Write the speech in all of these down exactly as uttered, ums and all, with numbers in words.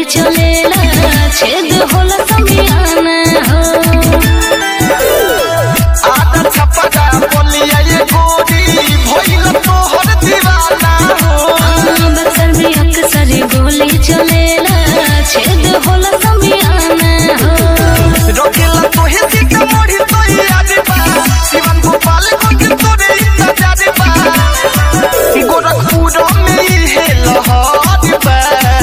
चलेला छेद होला समियाना हो आधा छपड़ा बोलिया ये गोरी भइल तोहर दीवाना हो बक्सर में अक्सर गोली चलेला छेद होला समियाना हो रोकेला तोहे सिक मोड़ी तो याद बा शिवन गोपाल को के तोरे इंतजार बा गोरखपुर में है लहर बा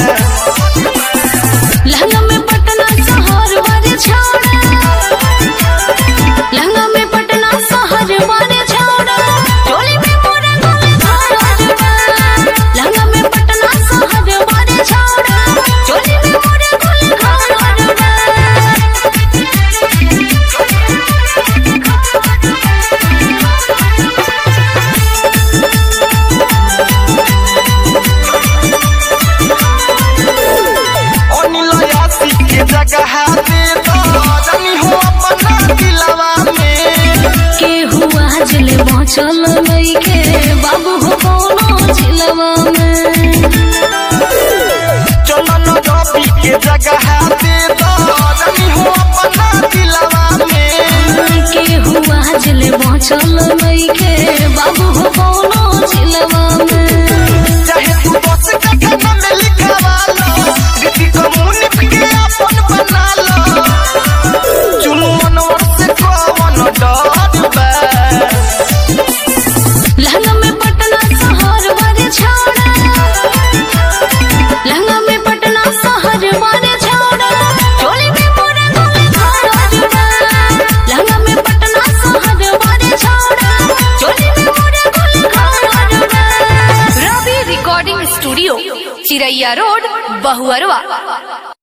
लहंगा में पटना शहर वाले छौड़ा लहंगा में पटना शहर वाले छौड़ा चोली में मोरे गोले घरवा लहंगा में पटना शहर वाले छौड़ा चोली में मोरे गोले घरवा जगह दे तो जानी हो अपना दिलवा में के हुआ जले पहुंचल लइके बाबू हो कोनो जिलवा में चलो न रवि के जगह दे तो जानी हो अपना दिलवा में के हुआ जले पहुंचल लइके बाबू हो कोनो जिलवा में चाहे तू बस का खाना में लिखवा लो रीति कमून के अपन बना लो चुनु मनोर से कौन डर बा लहंगा में पटना शहर वाले छौड़ा लहंगा में पटना शहर वाले छौड़ा चोली में मोरे गोले घरवा लहंगा में पटना शहर वाले छौड़ा चोली में मोरे गोले घरवा Ravi recording studio Chiraiya road Bahuarwa.